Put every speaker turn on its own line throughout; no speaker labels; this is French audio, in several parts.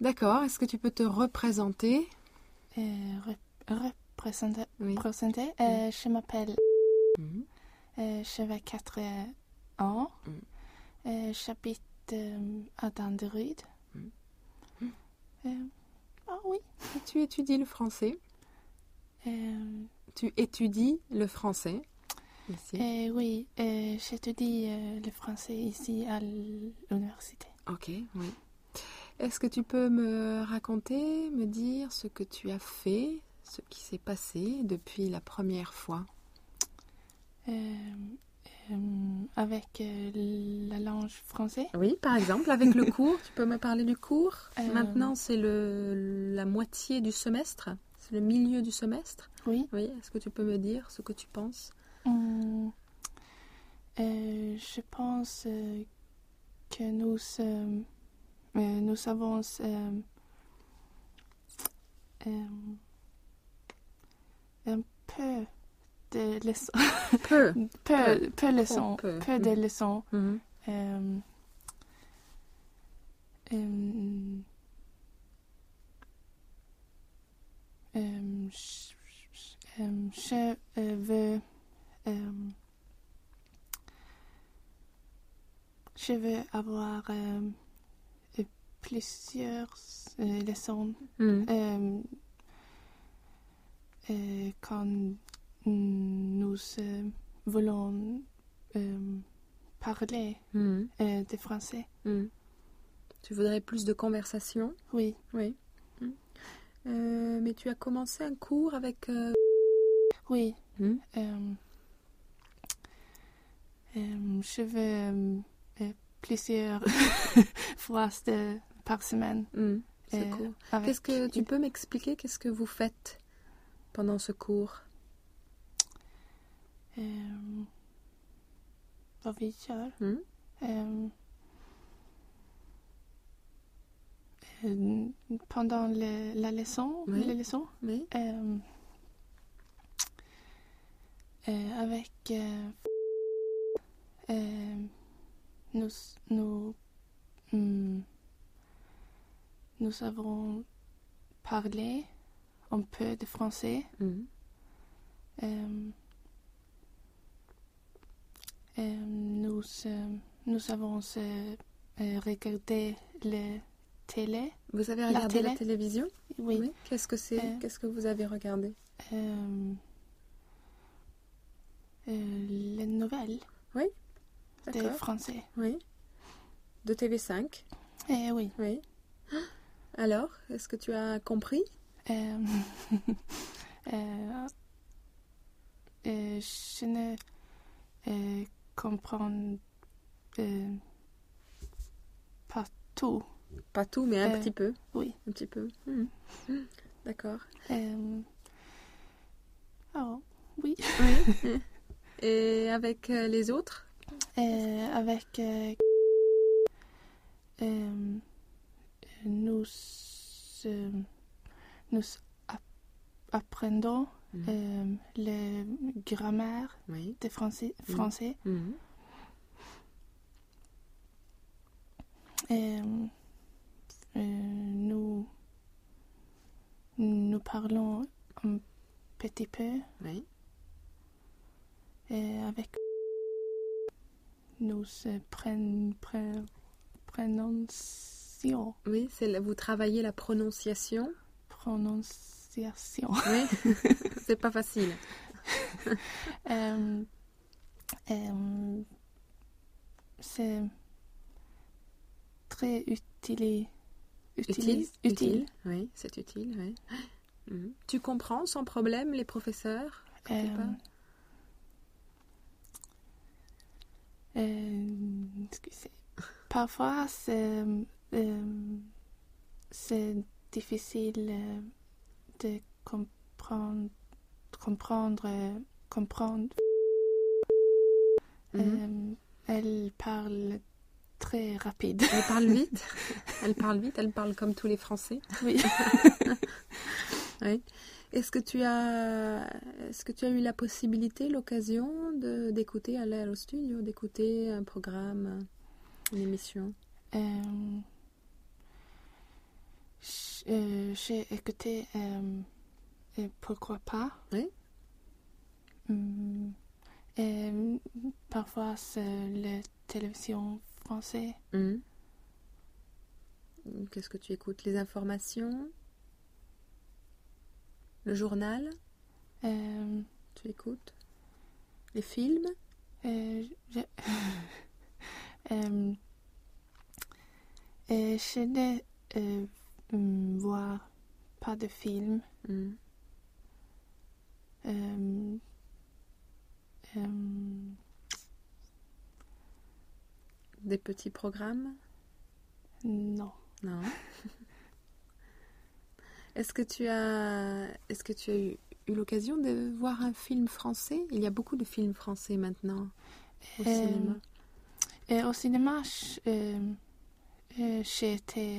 D'accord. Est-ce que tu peux te représenter?
Représenter.
Oui.
Je m'appelle.
Mhm.
J'avais 4 ans. J'habite à Danderyd. Ah oui.
Et tu étudies le français? Tu étudies le français ici?
Oui, j'étudie le français ici à l'université.
Ok, oui. Est-ce que tu peux me raconter, me dire ce que tu as fait, ce qui s'est passé depuis la première fois?
Avec la langue française.
Oui, par exemple, avec le cours. Tu peux me parler du cours? Maintenant, c'est la moitié du semestre. C'est le milieu du semestre.
Oui.
Oui. Est-ce que tu peux me dire ce que tu penses?
Je pense que nous avons un peu de leçons. peu de leçons.
Mhm.
Je veux avoir plusieurs leçons quand nous voulons parler de français.
Tu voudrais plus de conversation?
Oui.
Oui. Mais tu as commencé un cours avec...
Oui. Je veux plusieurs fois par semaine.
C'est cool. Qu'est-ce que tu peux m'expliquer? Qu'est-ce que vous faites pendant ce cours?
Vad vi gör? Pendant la leçon,
oui.
les leçons,
Oui.
avec nous avons parlé un peu de français. Nous avons regardé la télé.
Vous avez regardé la télévision?
Oui.
Qu'est-ce que c'est? Qu'est-ce que vous avez regardé?
Les nouvelles.
Oui.
De français.
Oui. De TV5?
Oui.
Oui. Alors, est-ce que tu as compris?
Je ne comprends pas tout.
Pas tout, mais un petit peu.
Oui.
Un petit peu. D'accord.
Oh, oui.
Oui. Et avec les autres?
Avec nous apprenons la grammaire de français. Nous parlons un petit peu.
Oui.
Avec nous prononciation.
Oui, vous travaillez la prononciation.
Prononciation.
Oui, c'est pas facile.
C'est très utile.
Utile. Oui, c'est utile. Oui. Tu comprends sans problème les professeurs?
Excusez. Parfois, c'est difficile de comprendre. Elle parle très rapide.
Elle parle vite. Elle parle comme tous les Français.
Oui.
Oui. Est-ce que tu as eu la possibilité, l'occasion d'écouter, aller au studio, d'écouter un programme, une émission?
j'ai écouté Pourquoi pas.
Oui.
Et parfois, c'est la télévision française.
Qu'est-ce que tu écoutes? Les informations? Le journal? Tu écoutes? Les films?
Je ne vois pas de films.
Des petits programmes?
Non.
Non. Est-ce que tu as eu l'occasion de voir un film français? Il y a beaucoup de films français maintenant au cinéma.
Au cinéma, j'ai été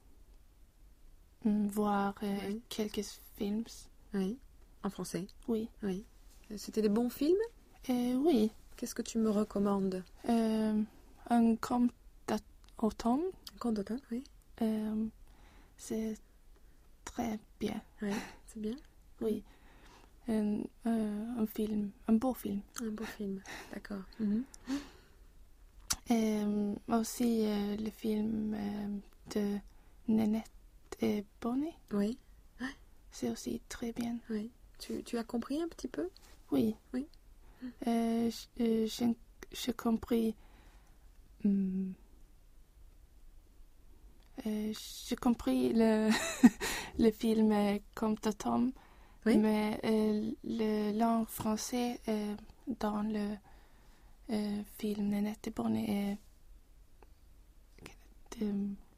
voir quelques films.
Oui, en français.
Oui.
Oui. C'était des bons films?
Oui.
Qu'est-ce que tu me recommandes?
Un conte d'automne.
Un conte d'automne, oui.
C'est très bien.
Oui, c'est bien.
Oui. Un film, un beau film.
Un beau film, d'accord.
Aussi le film de Nénette et Bonnet.
Oui.
C'est aussi très bien.
Oui. Tu as compris un petit peu?
Oui.
Oui.
J'ai compris. J'ai compris le film comme Tom,
oui.
Mais le langue français dans le film Nénette et Bonnet är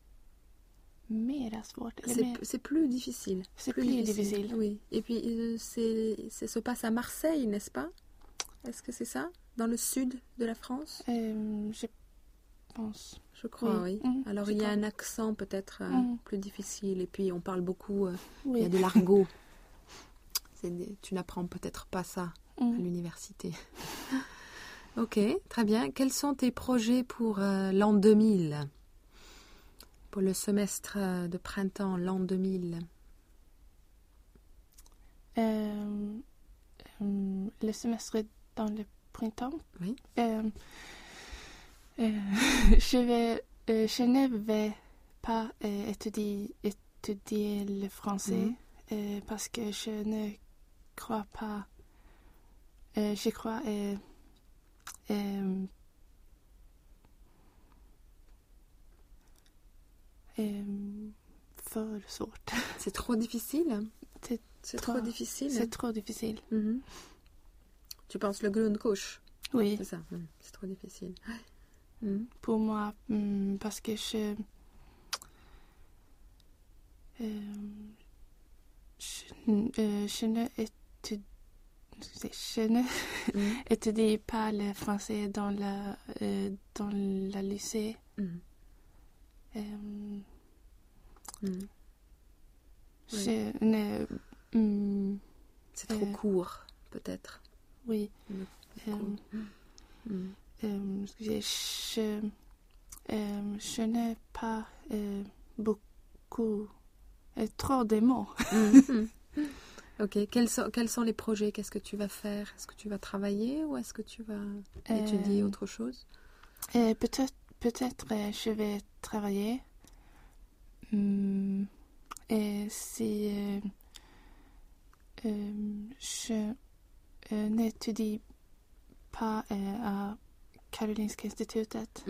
mera svårt.
C'est plus difficile.
C'est plus difficile.
Oui. Et puis, ça se passe à Marseille, n'est-ce pas? Est-ce que c'est ça? Dans le sud de la France?
Je pense.
Je crois, oui. Alors, il y a un accent peut-être plus difficile. Et puis, on parle beaucoup. Il y a de l'argot. Tu n'apprends peut-être pas ça à l'université. Ok, très bien. Quels sont tes projets pour l'an 2000? Pour le semestre de printemps, l'an 2000?
Le semestre dans le printemps?
Oui.
Je ne vais pas étudier le français parce que je ne crois pas. Je crois för svårt.
C'est trop difficile? C'est trop difficile?
C'est trop difficile.
Tu penses le Grundkurs?
Oui.
C'est ça, c'est trop difficile.
Pour moi, parce que je ne étudie pas le français dans la lycée.
C'est trop court, peut-être.
Oui. Je n'ai pas beaucoup, trop de mots.
Ok. Quels sont les projets? Qu'est-ce que tu vas faire? Est-ce que tu vas travailler ou est-ce que tu vas étudier autre chose?
Peut-être je vais travailler. Et si je n'étudie pas à Karolinska institutet,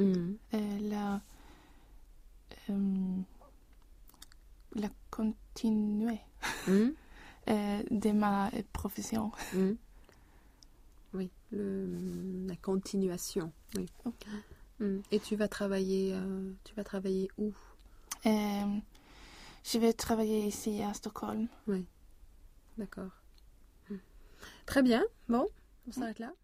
la continuer de ma profession.
Oui, la continuation. Oui.
Okay.
Et tu vas travailler où?
Je vais travailler ici à Stockholm.
Oui, d'accord. Très bien. Bon, on s'arrête là.